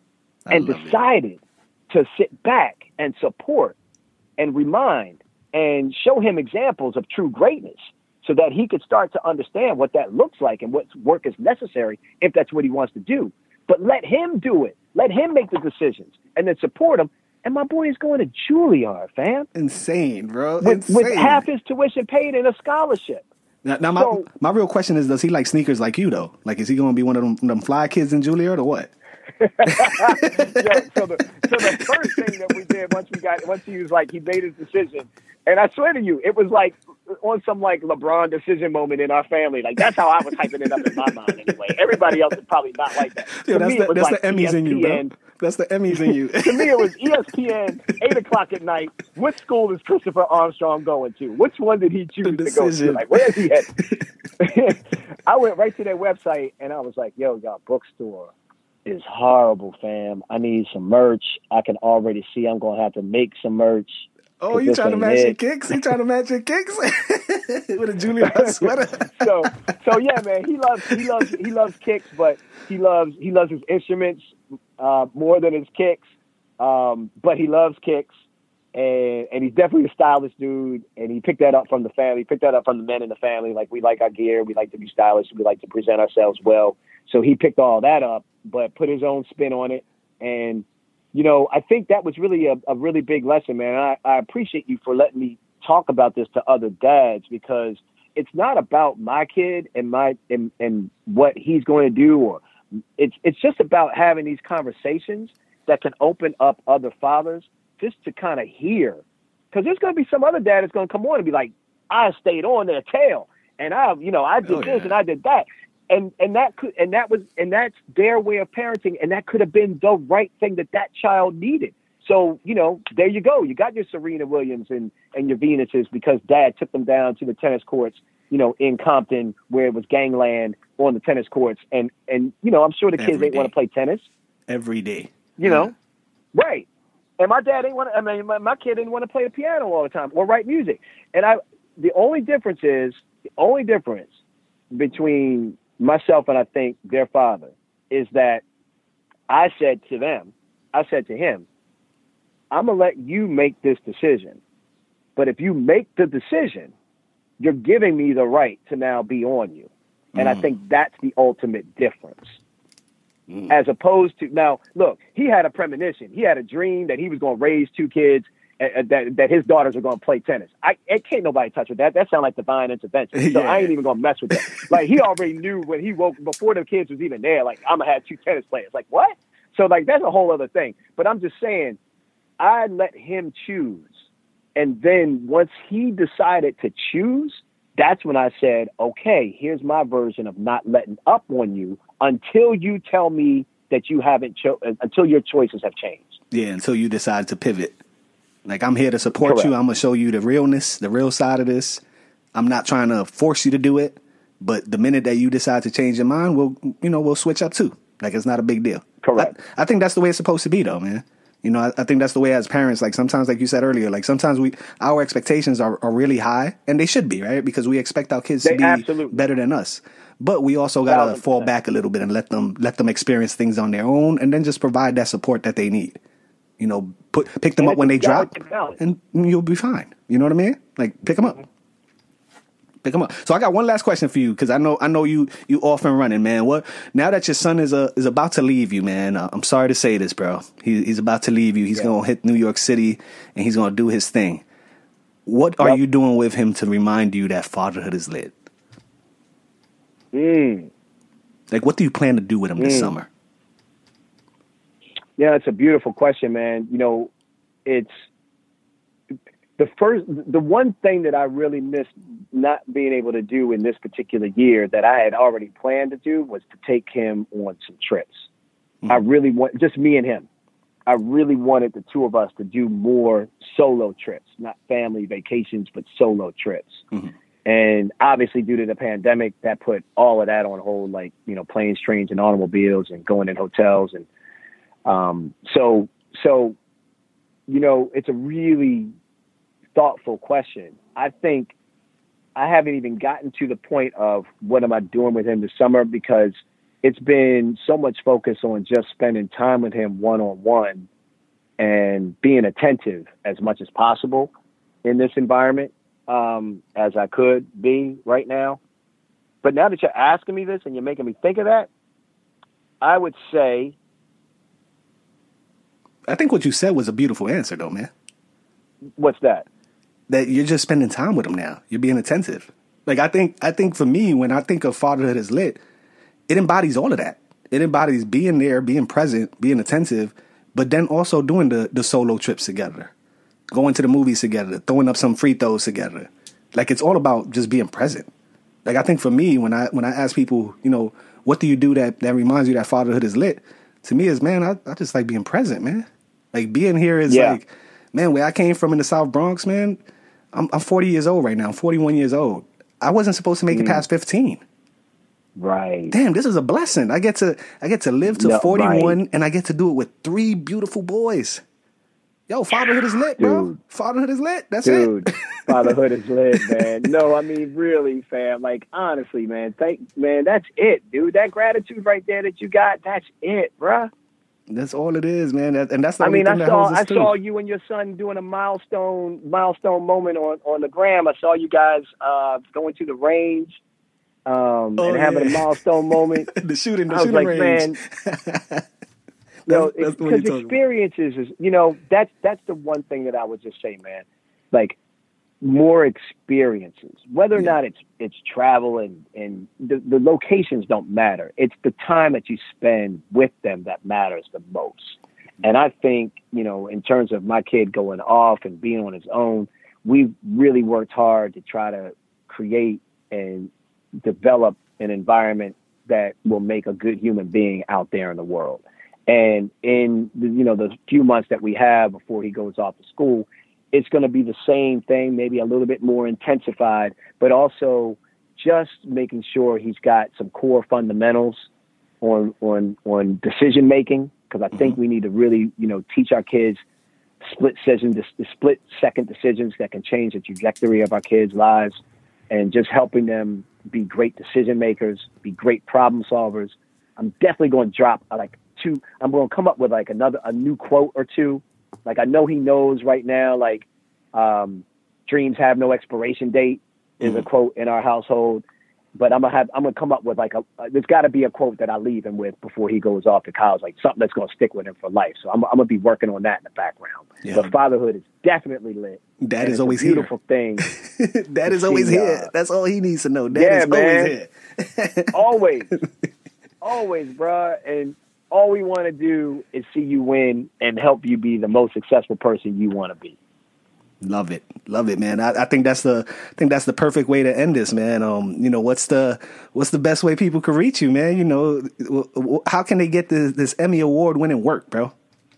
I
and
love it.
decided to sit back and support and remind and show him examples of true greatness so that he could start to understand what that looks like and what work is necessary if that's what he wants to do. But let him do it. Let him make the decisions and then support him. And my boy is going to Juilliard, fam.
Insane, bro.
With,
Insane.
with half his tuition paid and a scholarship.
Now, now my
So-
my real question is, does he like sneakers like you though? Like, is he going to be one of them, them fly kids in Juilliard or what?
yeah, so the so the first thing that we did once we got once he was like he made his decision, and I swear to you, it was like on some like LeBron decision moment in our family. Like that's how I was hyping it up in my mind anyway. Everybody else is probably not like that.
Yo,
To
that's
me,
the,
it was
that's
like
the Emmys in you, bro.
E S P N.
That's the Emmys in you.
To me, it was E S P N, eight o'clock at night. What school is Christopher Armstrong going to? Which one did he choose
The
to go to?
decision.
Like, where is he at? I went right to their website, and I was like, yo, y'all bookstore is horrible, fam. I need some merch. I can already see I'm going to have to make some merch.
Oh,
'cause
you
this
trying to
ain't
match your
it.
kicks? You trying to match your kicks with a Juilliard sweater?
so, so yeah, man, he loves, he loves, he loves kicks, but he loves, he loves his instruments uh, more than his kicks. Um, but he loves kicks, And, and he's definitely a stylish dude. And he picked that up from the family, picked that up from the men in the family. Like, we like our gear. We like to be stylish. We like to present ourselves well. So he picked all that up, but put his own spin on it. And, you know, I think that was really a, a really big lesson, man. I, I appreciate you for letting me talk about this to other dads, because it's not about my kid and my and, and what he's going to do, or it's it's just about having these conversations that can open up other fathers just to kind of hear, because there's going to be some other dad that's going to come on and be like, I stayed on their tail, and I, you know, I did
oh,
this
yeah.
and I did that, and and that could and that was and that's their way of parenting, and that could have been the right thing that that child needed. So, you know, there you go. You got your Serena Williams and, and your Venuses because dad took them down to the tennis courts, you know, in Compton, where it was gangland on the tennis courts. And, and you know, I'm sure the kids
Every
ain't want to play tennis.
Every day.
You
yeah.
know, right. And my dad ain't want to, I mean, my, my kid didn't want to play the piano all the time or write music. And I, the only difference is, the only difference between myself and I think their father is that I said to them, I said to him, I'm going to let you make this decision. But if you make the decision, you're giving me the right to now be on you. And mm. I think that's the ultimate difference. Mm. As opposed to, now, look, he had a premonition. He had a dream that he was going to raise two kids, and, that, that his daughters are going to play tennis. I it can't nobody touch with that. That sounds like divine intervention. So yeah. I ain't even going to mess with that. Like, he already knew when he woke, before the kids was even there, like, I'm going to have two tennis players. Like, what? So, like, that's a whole other thing. But I'm just saying, I let him choose. And then once he decided to choose, that's when I said, okay, here's my version of not letting up on you until you tell me that you haven't, cho- until your choices have changed.
Yeah, until you decide to pivot. Like, I'm here to support Correct. you. I'm going to show you the realness, the real side of this. I'm not trying to force you to do it. But the minute that you decide to change your mind, we'll, you know, we'll switch up too. Like, it's not a big deal.
Correct.
I, I think that's the way it's supposed to be, though, man. You know, I, I think that's the way as parents, like sometimes, like you said earlier, like sometimes we, our expectations are, are really high, and they should be, right? Because we expect our kids
they
to be
absolutely.
better than us. But we also got to fall back a little bit and let them, let them experience things on their own, and then just provide that support that they need. You know, put, pick them
and
up when they drop,
balance.
and you'll be fine. You know what I mean? Like, pick them up. Mm-hmm. Pick them up. So I got one last question for you, because I know I know you you off and running, man. What now that your son is uh, is about to leave you, man? Uh, I'm sorry to say this, bro. He, he's about to leave you. He's yeah. gonna hit New York City, and he's gonna do his thing. What are yep. you doing with him to remind you that fatherhood is lit?
Mm.
Like, what do you plan to do with him mm. this summer?
Yeah, it's a beautiful question, man. You know, it's. The first, the one thing that I really missed not being able to do in this particular year that I had already planned to do was to take him on some trips. Mm-hmm. I really want, just me and him. I really wanted the two of us to do more solo trips, not family vacations, but solo trips. Mm-hmm. And obviously due to the pandemic, that put all of that on hold, like, you know, planes, trains, and automobiles and going in hotels. And um, so, so, you know, it's a really thoughtful question. I think I haven't even gotten to the point of what am I doing with him this summer, because it's been so much focus on just spending time with him one-on-one and being attentive as much as possible in this environment, um, as I could be right now. But now that you're asking me this and you're making me think of that, I would say...
I think what you said was a beautiful answer, though, man.
What's that?
That you're just spending time with him now. You're being attentive. Like, I think, I think for me, when I think of fatherhood is lit, it embodies all of that. It embodies being there, being present, being attentive, but then also doing the, the solo trips together, going to the movies together, throwing up some free throws together. Like, it's all about just being present. Like, I think for me, when I, when I ask people, you know, what do you do that, that reminds you that fatherhood is lit? To me is, man, I, I just like being present, man. Like, being here is yeah. like, man, where I came from in the South Bronx, man, I'm, I'm forty years old right now. I'm forty-one years old. I wasn't supposed to make mm. it past fifteen.
Right.
Damn, this is a blessing. I get to I get to live to no, forty-one, right. and I get to do it with three beautiful boys. Yo, fatherhood is lit, bro. Dude. Fatherhood is lit. That's
Dude,
it.
Fatherhood is lit, man. No, I mean, really, fam. Like, honestly, man. Thank, man, that's it, dude. That gratitude right there that you got, that's it, bruh.
That's all it is, man. That, and that's the
I
only
mean,
thing
I
that
saw
holds us
I
through.
saw you and your son doing a milestone milestone moment on, on the gram. I saw you guys uh, going to the range um,
Oh,
and having
yeah.
a milestone moment.
the shooting, the
I was
shooting
like,
range.
man, you know,
that's what
because
you're talking
experiences is, you know, that's that's the one thing that I would just say, man. Like, more experiences, whether or
Yeah.
not it's it's travel and and the, the locations don't matter. It's the time that you spend with them that matters the most. And I think, you know, in terms of my kid going off and being on his own, we've really worked hard to try to create and develop an environment that will make a good human being out there in the world. And in the, you know, the few months that we have before he goes off to school, it's going to be the same thing, maybe a little bit more intensified, but also just making sure he's got some core fundamentals on on on decision making, because I think mm-hmm. we need to really, you know, teach our kids split decision, the split second decisions that can change the trajectory of our kids' lives, and just helping them be great decision makers, be great problem solvers. I'm definitely going to drop like two. I'm going to come up with like another a new quote or two. Like, I know he knows right now, like, um, dreams have no expiration date is mm-hmm. a quote in our household. But I'm gonna have, I'm gonna come up with like a, uh, there's got to be a quote that I leave him with before he goes off to college, like something that's gonna stick with him for life. So I'm, I'm gonna be working on that in the background. Yeah. But fatherhood is definitely lit.
Dad is always
a beautiful
here.
Thing.
Dad is always
see,
here.
Uh,
That's all he needs to know. Dad
yeah,
is
man.
always here.
always, always, bro. And all we want to do is see you win and help you be the most successful person you want to be.
Love it. Love it, man. I, I think that's the I think that's the perfect way to end this, man. Um, you know, what's the what's the best way people can reach you, man? You know, how can they get this, this Emmy Award winning work, bro?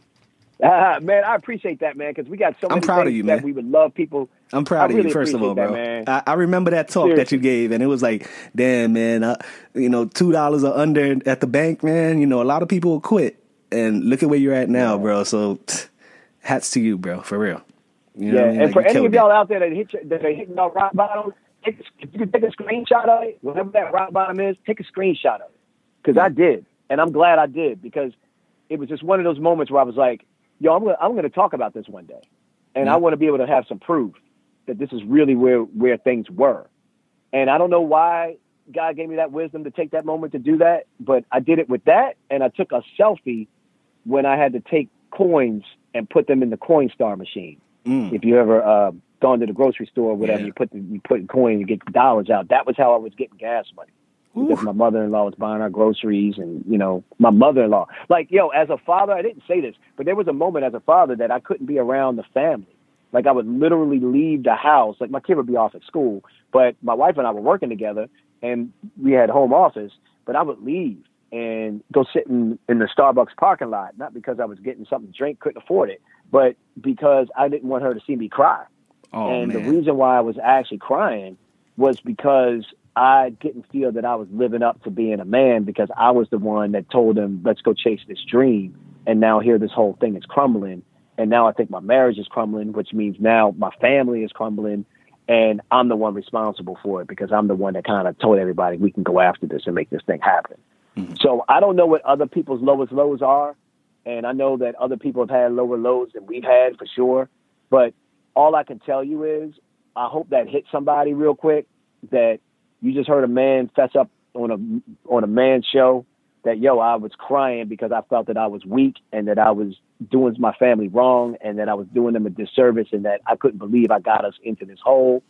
Uh, man, I appreciate that, man, because we got so many
I'm proud
things
of you,
that
man.
we would love people.
I'm proud
I
of
really
you, first of all, bro.
That,
I, I remember that talk
Seriously.
that you gave, and it was like, damn, man, uh, you know, two dollars or under at the bank, man. You know, a lot of people will quit, and look at where you're at now, yeah. bro. So, hats to you, bro, for real. You know
yeah,
what I mean?
And
like,
for any of y'all
it.
out there that hit you, that are hitting y'all rock bottom, take, if you can take a screenshot of it, whatever that rock bottom is, take a screenshot of it. Because yeah. I did, and I'm glad I did, because it was just one of those moments where I was like, yo, I'm gonna, I'm going to talk about this one day, and yeah. I want to be able to have some proof that this is really where, where things were. And I don't know why God gave me that wisdom to take that moment to do that, but I did it with that, and I took a selfie when I had to take coins and put them in the Coinstar machine. Mm. If you ever uh, gone to the grocery store or whatever, yeah. you put the, you put in coin, you get the dollars out. That was how I was getting gas money. Oof. Because my mother-in-law was buying our groceries, and, you know, my mother-in-law. Like, yo, as a father, I didn't say this, but there was a moment as a father that I couldn't be around the family. Like, I would literally leave the house. Like, my kid would be off at school, but my wife and I were working together, and we had home office, but I would leave and go sit in, in the Starbucks parking lot, not because I was getting something to drink, couldn't afford it, but because I didn't want her to see me cry.
Oh,
and
man.
The reason why I was actually crying was because I didn't feel that I was living up to being a man, because I was the one that told him, let's go chase this dream. And now here this whole thing is crumbling. And now I think my marriage is crumbling, which means now my family is crumbling. And I'm the one responsible for it, because I'm the one that kind of told everybody we can go after this and make this thing happen. Mm-hmm. So I don't know what other people's lowest lows are. And I know that other people have had lower lows than we've had, for sure. But all I can tell you is I hope that hit somebody real quick, that you just heard a man fess up on a on a man's show that, yo, I was crying because I felt that I was weak and that I was doing my family wrong and that I was doing them a disservice and that I couldn't believe I got us into this hole,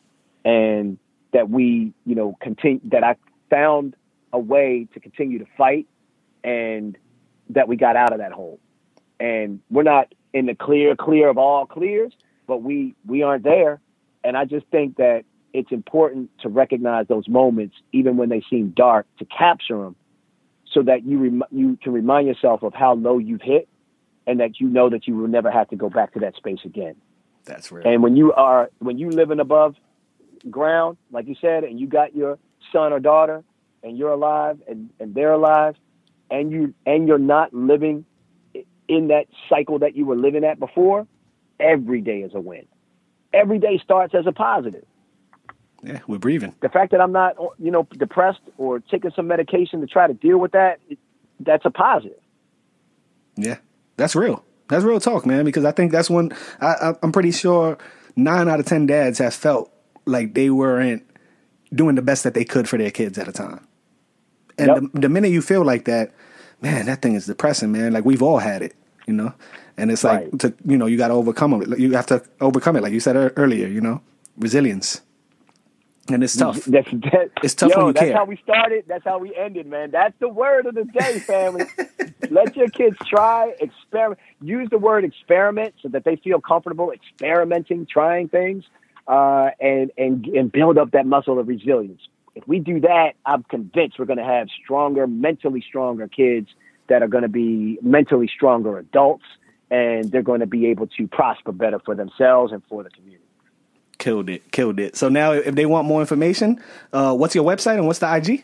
and that we, you know, continue, that I found a way to continue to fight and that we got out of that hole. And we're not in the clear, clear of all clears, but we, we aren't there. And I just think that it's important to recognize those moments, even when they seem dark, to capture them so that you rem- you can remind yourself of how low you've hit, and that you know that you will never have to go back to that space again.
That's real.
And when you are, when you living above ground, like you said, and you got your son or daughter and you're alive and, and they're alive, and you, and you're not living in that cycle that you were living at before, every day is a win. Every day starts as a positive.
Yeah, we're breathing.
The fact that I'm not, you know, depressed or taking some medication to try to deal with that, it, that's a positive.
Yeah, That's real. That's real talk, man, because I think that's when I, I, I'm pretty sure nine out of ten dads have felt like they weren't doing the best that they could for their kids at a time. And yep. the, the minute you feel like that, man, that thing is depressing, man. Like, we've all had it, you know? And it's like, right. to, you know, you got to overcome it. You have to overcome it, like you said earlier, you know? Resilience. And it's tough.
That's, that,
it's tough
yo,
when you
that's
care.
That's how we started. That's how we ended, man. That's the word of the day, family. Let your kids try, experiment. Use the word experiment so that they feel comfortable experimenting, trying things, uh, and, and, and build up that muscle of resilience. If we do that, I'm convinced we're going to have stronger, mentally stronger kids that are going to be mentally stronger adults, and they're going to be able to prosper better for themselves and for the community.
Killed it. Killed it. So now if they want more information, uh, what's your website and what's the I G?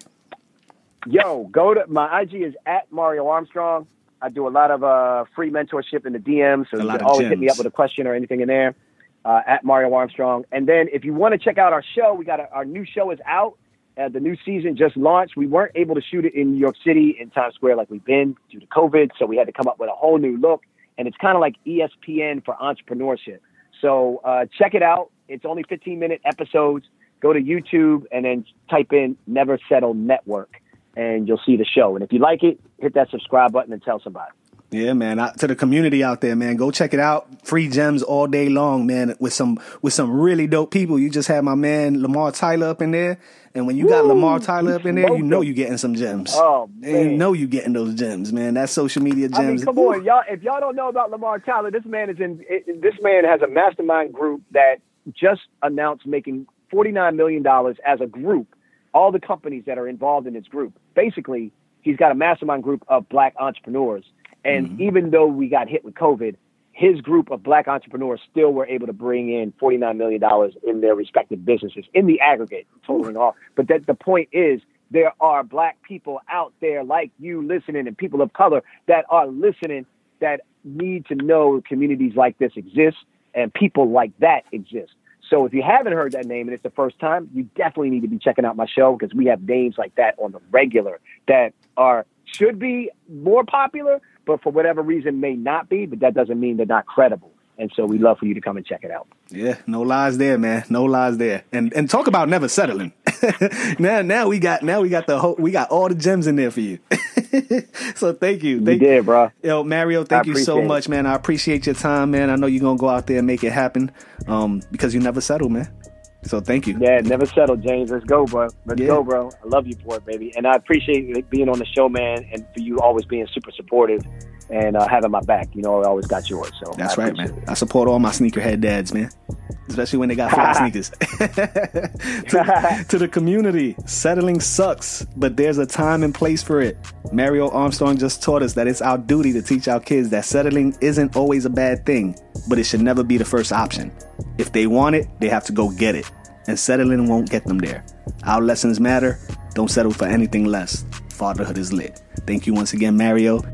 Yo, go to my I G is at Mario Armstrong. I do a lot of uh, free mentorship in the D Ms. So you can always gems. hit me up with a question or anything in there uh, at Mario Armstrong. And then if you want to check out our show, we got a, our new show is out. Uh, the new season just launched. We weren't able to shoot it in New York City in Times Square like we've been due to COVID. So we had to come up with a whole new look. And it's kind of like E S P N for entrepreneurship. So uh, check it out. It's only fifteen minute episodes. Go to YouTube and then type in Never Settle Network and you'll see the show. And if you like it, hit that subscribe button and tell somebody.
Yeah, man. I, to the community out there, man, go check it out. Free gems all day long, man, with some with some really dope people. You just had my man Lamar Tyler up in there. And when you Woo, got Lamar Tyler up in there, you know you're getting some gems.
Oh, man.
And you know you're getting those gems, man. That's social media gems.
I mean, come Woo. on, y'all. If y'all don't know about Lamar Tyler, this man is in. It, this man has a mastermind group that just announced making forty-nine million dollars as a group. All the companies that are involved in his group. Basically, he's got a mastermind group of black entrepreneurs. And mm-hmm. even though we got hit with COVID, his group of black entrepreneurs still were able to bring in forty-nine million dollars in their respective businesses in the aggregate, totaling all. But that the point is, there are black people out there like you listening and people of color that are listening that need to know communities like this exist and people like that exist. So if you haven't heard that name and it's the first time, you definitely need to be checking out my show because we have names like that on the regular that are should be more popular, but for whatever reason may not be, but that doesn't mean they're not credible. And so we'd love for you to come and check it out.
Yeah, no lies there, man. No lies there. And and talk about never settling. now now we got now we got the whole we got all the gems in there for you. So thank you. Thank
you did, bro.
Yo, Mario, thank you so much, man. I appreciate your time, man. I know you're gonna go out there and make it happen. Um, because you never settle, man. So thank you.
Yeah, never settle, James. Let's go, bro. Let's yeah. go, bro. I love you for it, baby. And I appreciate being on the show, man, and for you always being super supportive and uh, having my back. You know, I always got yours. So
that's right, man. It. I support all my sneakerhead dads, man. Especially when they got fly sneakers. to, to the community, settling sucks, but there's a time and place for it. Mario Armstrong just taught us that it's our duty to teach our kids that settling isn't always a bad thing, but it should never be the first option. If they want it, they have to go get it, and settling won't get them there. Our lessons matter. Don't settle for anything less. Fatherhood is lit. Thank you once again, Mario.